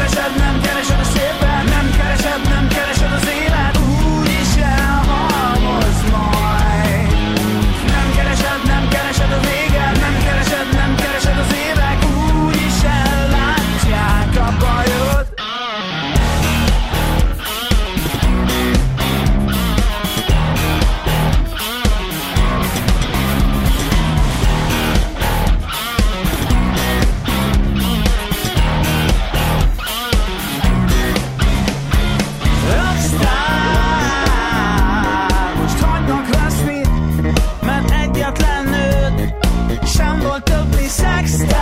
keresed, nem keresed a szépen, nem keresed, nem keresed az élet, úgyis elhalmoz majd. Nem keresed, nem keresed a véget, nem keresed, nem keresed az évek, úgyis ellátják a bajod. Sem volt többi szextár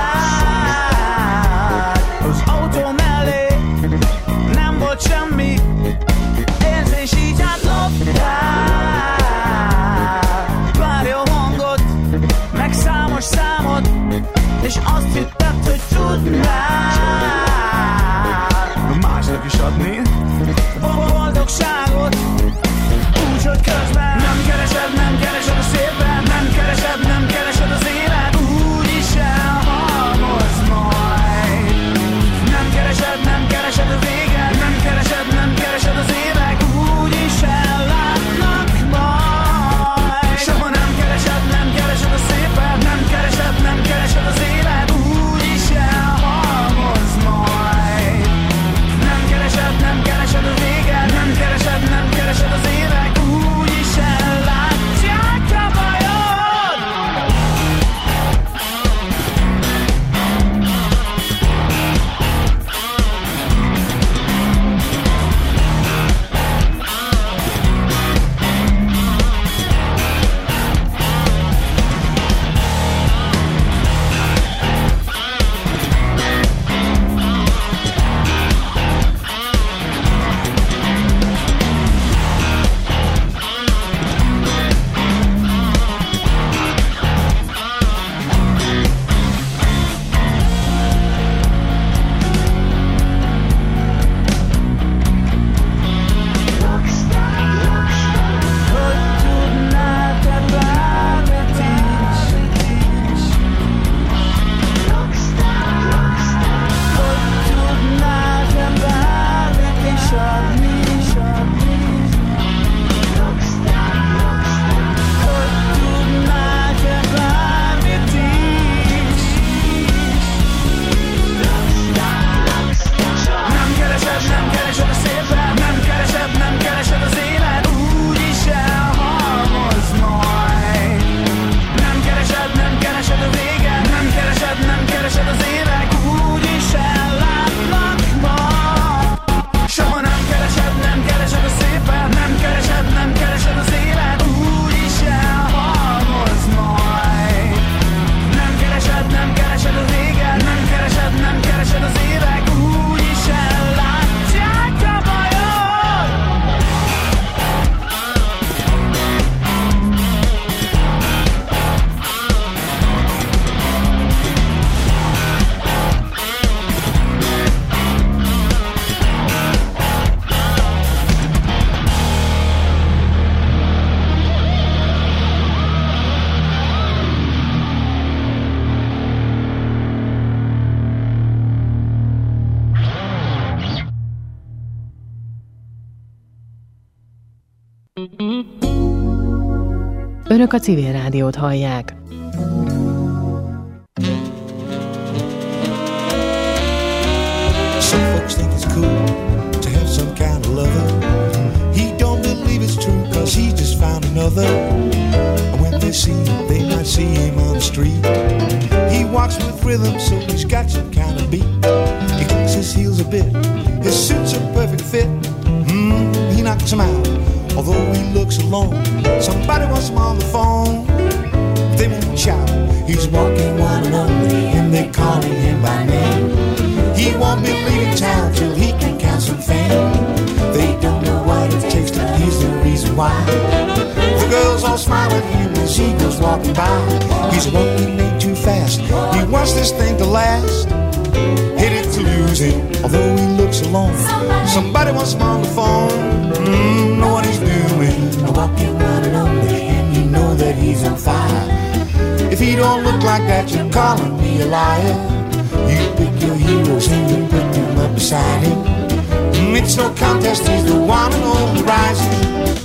az autó mellé, nem volt semmi érzés, így átloptál pár jó hangot, meg számos számot, és azt hitted, hogy tudnál másnak is adni boldogságot, úgyhogy közben nem keresed, nem keresed a szépen, nem keresed, nem keresed az élet, úgyis elhalmoz majd. Nem keresed, nem keresed a véget, nem keresed, nem keresed az évek, úgyis ellátnak majd. Soha nem keresed, nem keresed a szépen, nem keresed, nem keresed az élet, úgyis elhalmoz majd. Nem keresed, nem keresed a véget, nem keresed, nem keresed az évek, úgyis ellátják a bajod. Önök a Civil Rádiót hallják. Some folks think it's cool to have some kind of lover. He don't believe it's true cause he just found another. And when they see him, they might see him on the street. He walks with rhythm so he's got some kind of beat. He kicks his heels a bit, his suit's a perfect fit. He knocks him out, although he looks alone. Somebody wants him on the phone, they won't shout. He's walking one and only and they're calling him by name. He won't be leaving town till he can count some fame. They don't know what it takes, but he's the reason why. The girls all smile at him as he goes walking by. He's walking way too fast, he wants this thing to last. Headed to lose him, although he looks alone. Somebody wants him on the phone, know what he's doing. Walking one and only, and you know that he's on fire. If he don't look like that, you're calling me a liar. You pick your heroes and you put them up beside beside him. It's no contest, he's the one and only rising.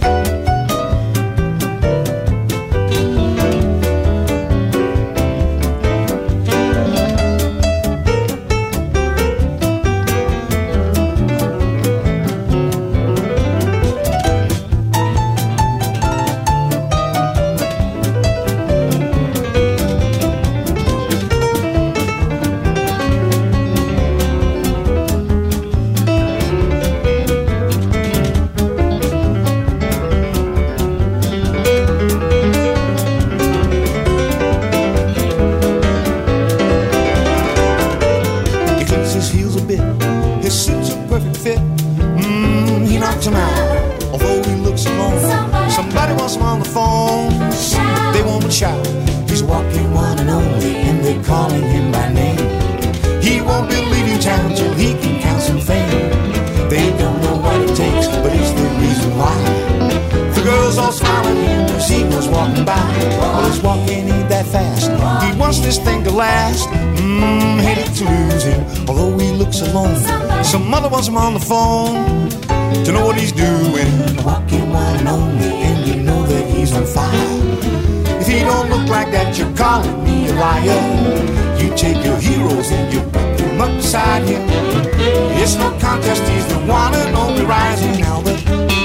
I'm on the phone to know what he's doing. Walking one and only, and you know that he's on fire. If he don't look like that, you're calling me a liar. You take your heroes and you put them up beside him. It's no contest, he's the one and only rising Albert.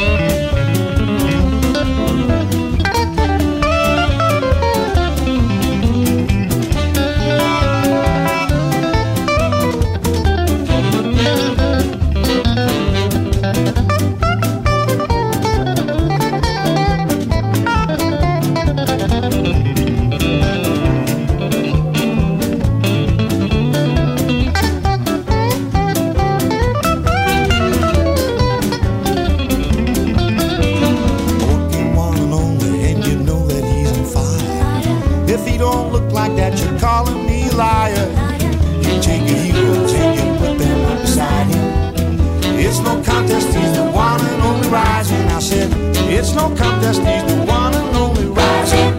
It's no contest, he's the one and only rising.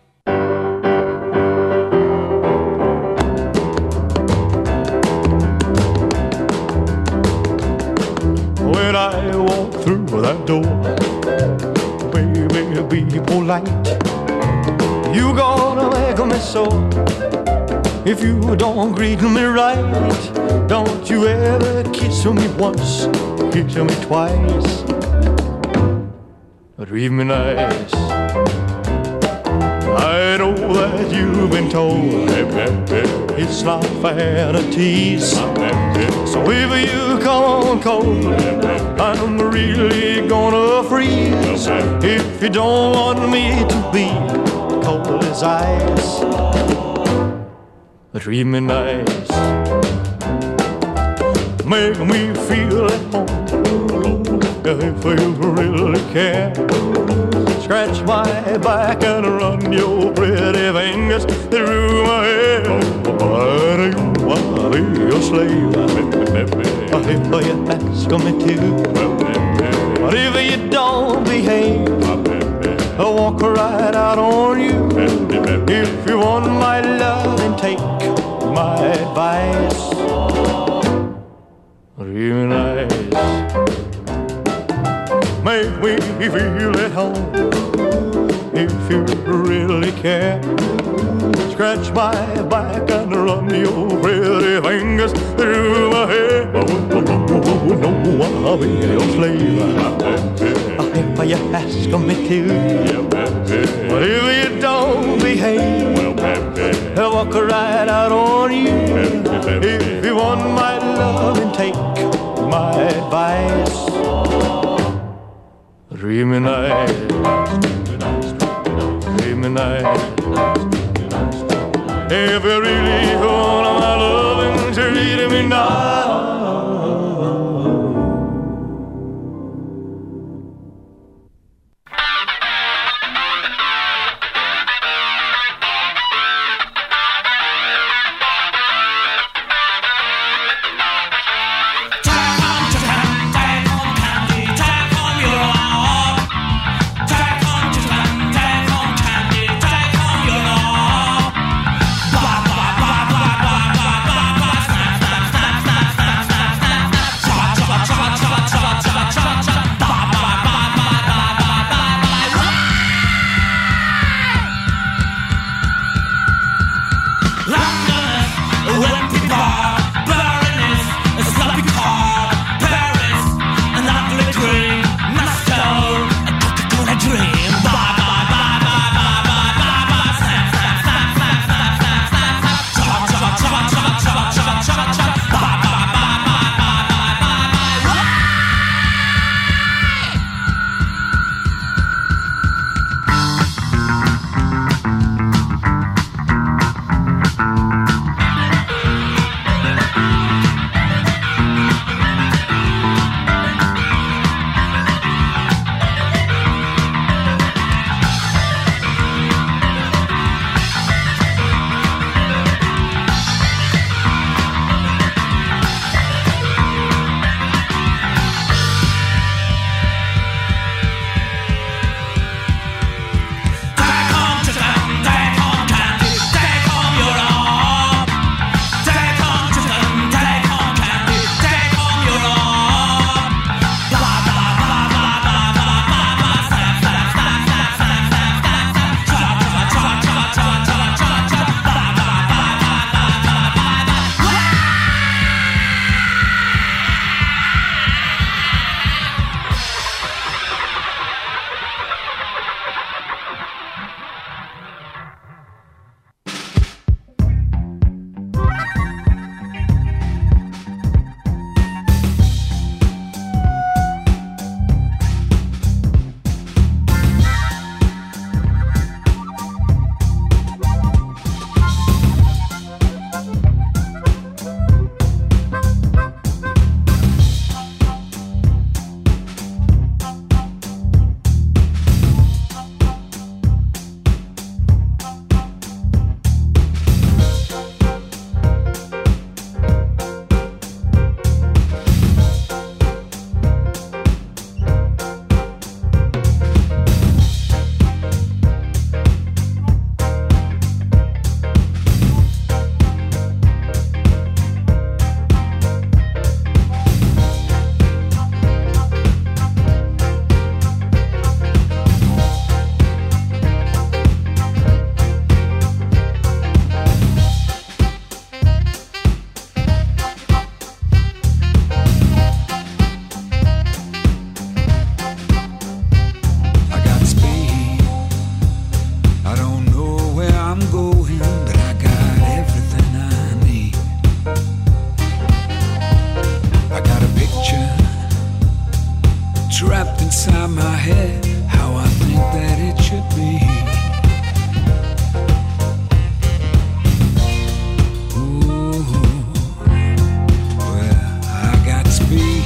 When I walk through that door, baby, be polite. You gonna make me so if you don't greet me right. Don't you ever kiss me once, kiss me twice. Treat me nice. I know that you've been told it's not fair to tease. So if you come on cold, I'm really gonna freeze. If you don't want me to be cold as ice, treat me nice. Make me feel at home if you really care. Scratch my back and run your pretty fingers through my hair. I do wanna be your slave if you ask me to. But if you don't behave, I'll walk right out on you. If you want my love, then take my advice. Real nice. Make me feel at home if you really care. Scratch my back and run your pretty fingers through my hair. No, I'll be your slave if you ask me to. But if you don't behave, I'll walk right out on you. If you want my love, then take my advice. Treat me nice, treat me nice. If you really want my loving, treat me nice. my head how I think that it should be. Ooh, well, I got speed.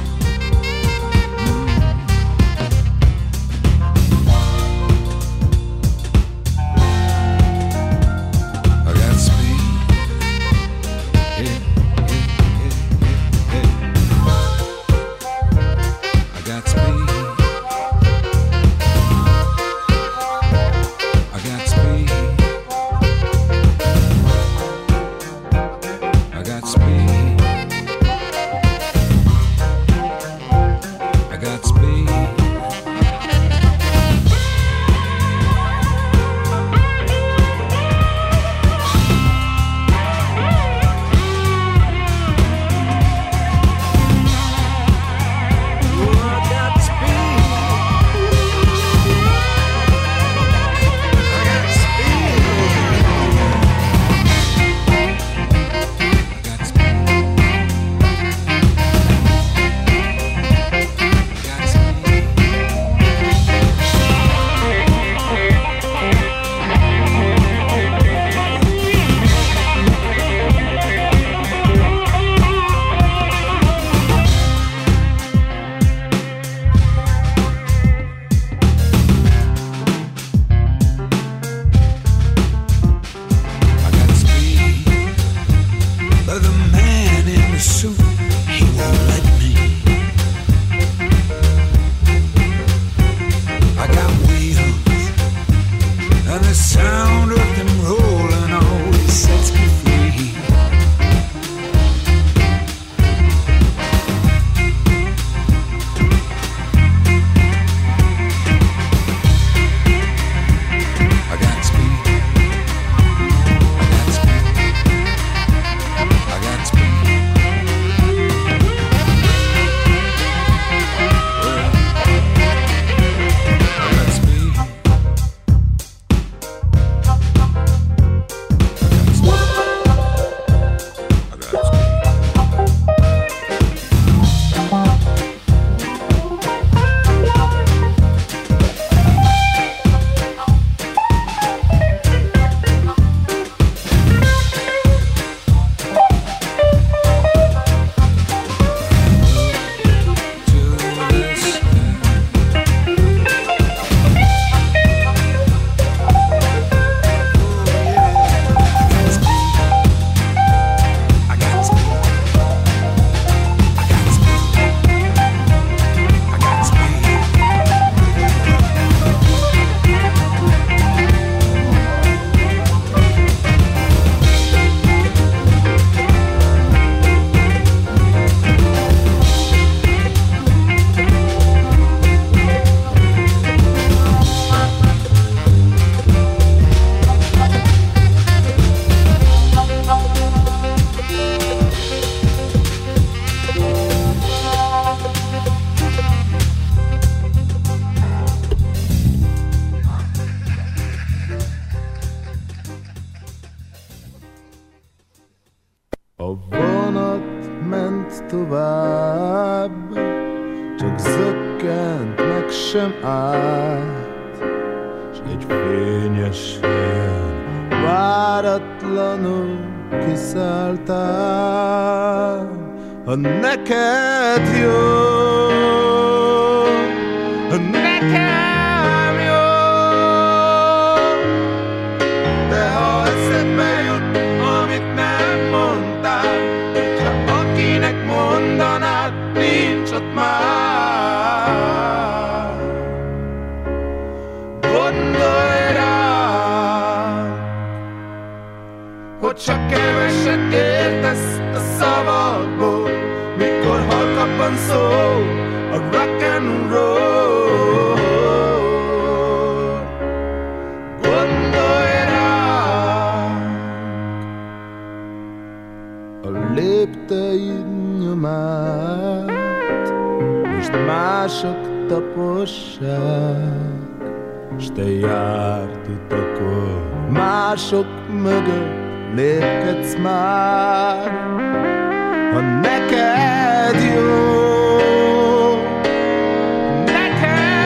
tovább, csak zökkent meg sem állt, s egy fényes helyen váratlanul kiszálltál. Ha neked jó, ha nekem jó, de ha eszedbe jut, amit nem mondtál, ha akinek mondanád, nincs ott már, gondolj rá, hogy csak keveset értesz a szavakból, mikor halkabban szól a rock and roll. Gondolj ránk, a lépteid nyomát most mások tapossák, s te járt utakon mások mögött lépkedsz már. Ha neked jó, nekem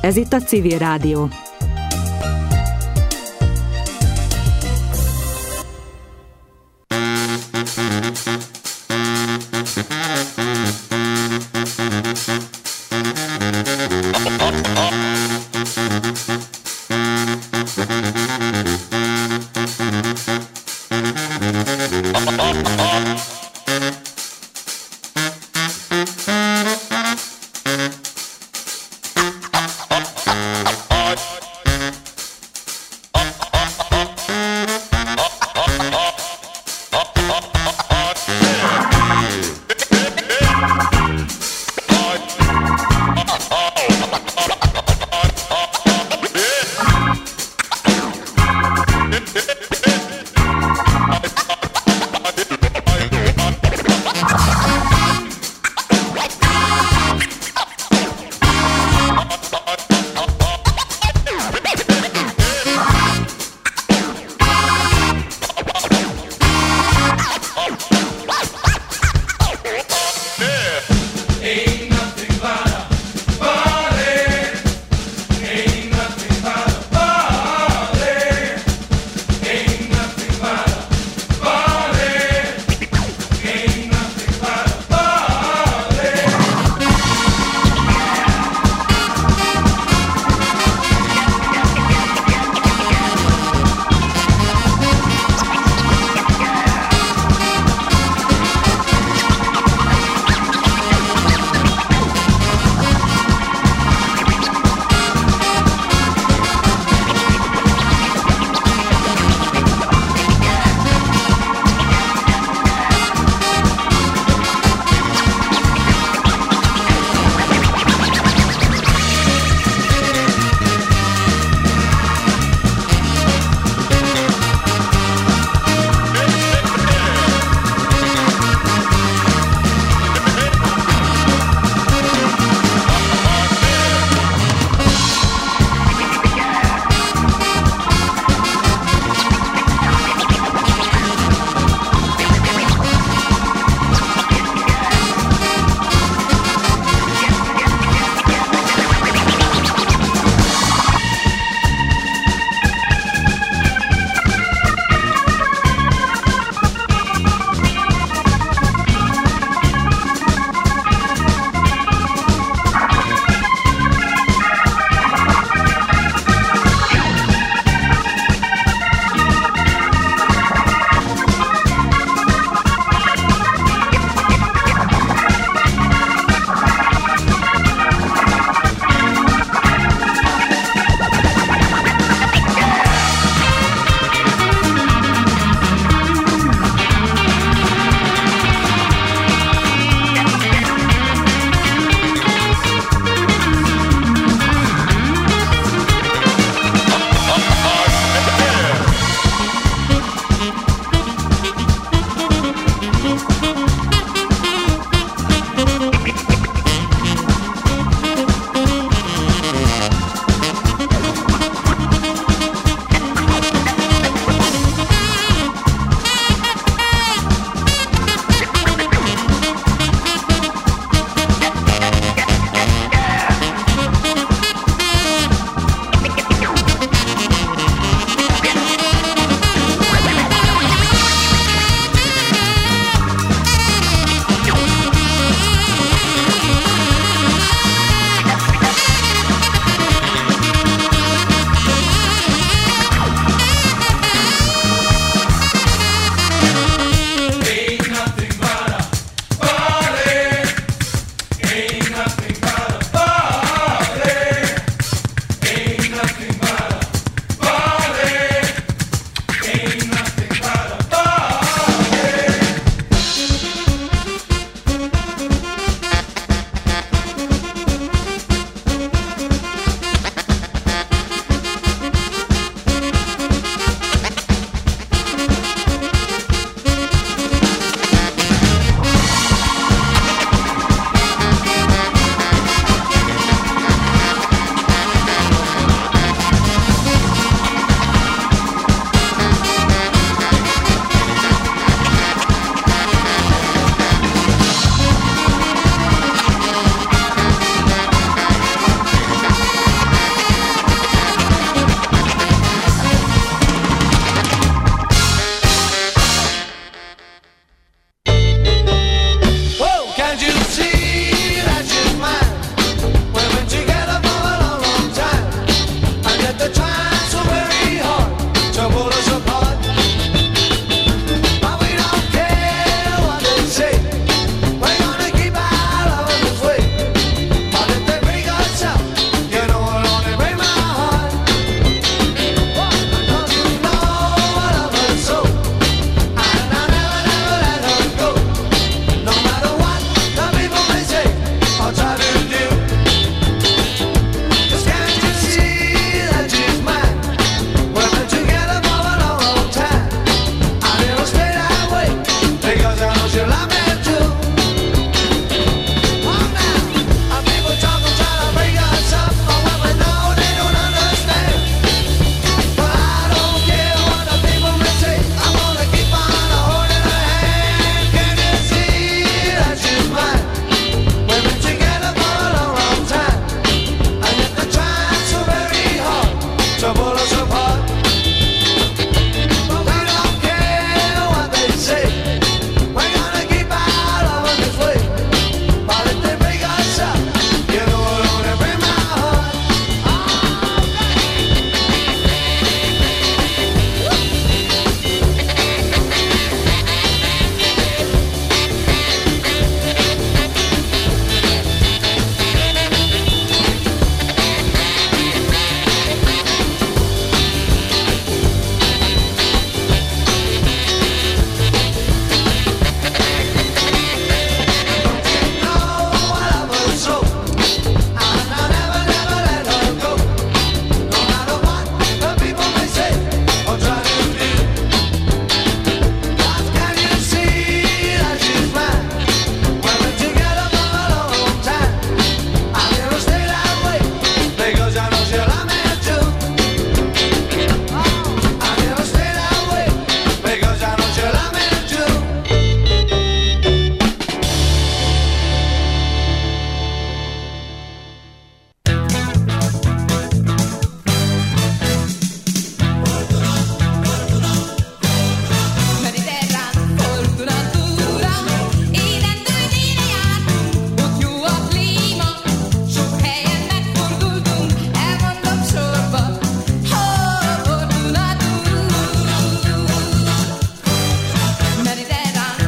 Ez itt a Civil Rádió.